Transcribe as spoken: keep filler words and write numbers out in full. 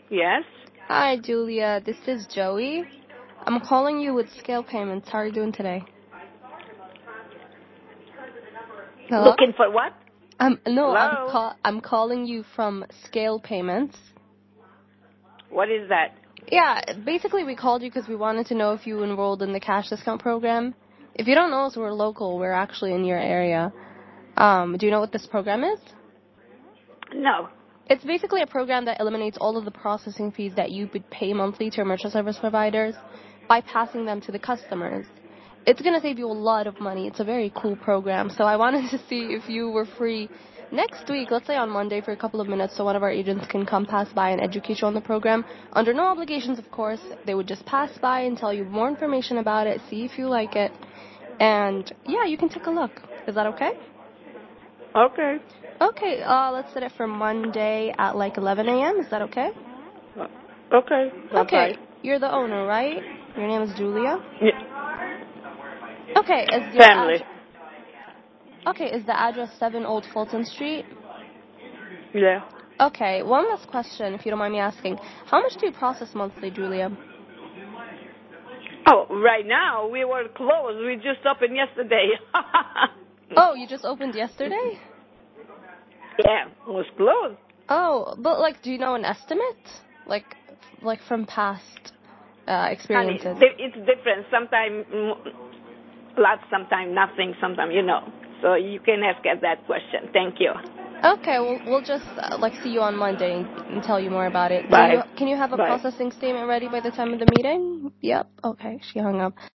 Yes. Hi, Julia. This is Joey. I'm calling you with Scale Payments. How are you doing today? Hello? Looking for what? Um, no, I'm Hello? call I'm calling you from Scale Payments. What is that? Yeah, basically we called you because we wanted to know if you enrolled in the cash discount program. If you don't know us, we're local. We're actually in your area. Um, do you know what this program is? No. It's basically a program that eliminates all of the processing fees that you would pay monthly to your merchant service providers by passing them to the customers. It's going to save you a lot of money. It's a very cool program. So I wanted to see if you were free next week, let's say on Monday, for a couple of minutes so one of our agents can come pass by and educate you on the program. Under no obligations, of course. They would just pass by and tell you more information about it, see if you like it. And, yeah, you can take a look. Is that okay? Okay. Okay, uh, let's set it for Monday at like eleven a.m. Is that okay? Okay. Bye-bye. Okay, you're the owner, right? Your name is Julia? Yeah. Okay, is your Family. address... Okay, is the address seven Old Fulton Street? Yeah. Okay, one last question, if you don't mind me asking. How much do you process monthly, Julia? Oh, right now we were closed. We just opened yesterday. Oh, you just opened yesterday? Yeah, it was closed. Oh, but like, do you know an estimate? Like, like from past uh, Honey, experiences? it's different. Sometimes lots, sometimes nothing, sometimes, you know. So you can ask us that question. Thank you. Okay, well, we'll just uh, like see you on Monday and, and tell you more about it. Do Bye. you can you have a Bye. processing statement ready by the time of the meeting? Yep. Okay, she hung up.